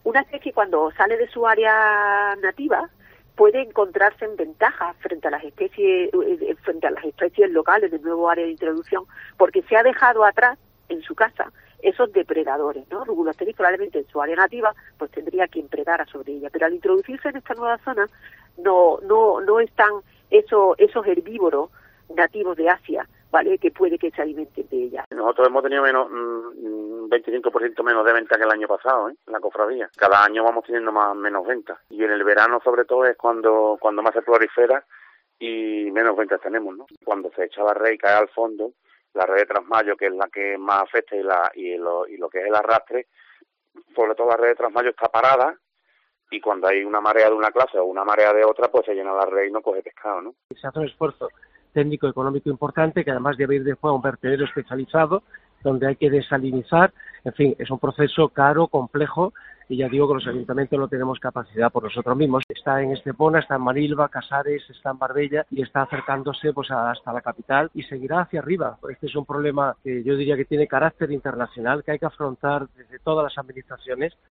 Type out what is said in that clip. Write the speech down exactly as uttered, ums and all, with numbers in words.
Una especie cuando sale de su área nativa puede encontrarse en ventaja frente a las especies frente a las especies locales del nuevo área de introducción, porque se ha dejado atrás en su casa esos depredadores, ¿no? Rubulocteris probablemente en su área nativa pues tendría quien predara sobre ella, pero al introducirse en esta nueva zona no no no están esos esos herbívoros nativos de Asia, ¿vale? Que puede que se alimenten de ella. Nosotros hemos tenido menos un veinticinco por ciento menos de venta que el año pasado, ¿eh? En la cofradía. Cada año vamos teniendo más menos ventas. Y en el verano, sobre todo, es cuando cuando más se prolifera y menos ventas tenemos, ¿no? Cuando se echa la red y cae al fondo, la red de trasmayo, que es la que más afecta, y, la, y, lo, y lo que es el arrastre, sobre todo la red de trasmayo está parada, y cuando hay una marea de una clase o una marea de otra, pues se llena la red y no coge pescado, ¿no? Se hace un esfuerzo técnico económico importante, que además debe ir después a un vertedero especializado donde hay que desalinizar. En fin, es un proceso caro, complejo, y ya digo que los ayuntamientos no tenemos capacidad por nosotros mismos. Está en Estepona, está en Manilva, Casares, está en Marbella y está acercándose pues hasta la capital y seguirá hacia arriba. Este es un problema que yo diría que tiene carácter internacional, que hay que afrontar desde todas las administraciones.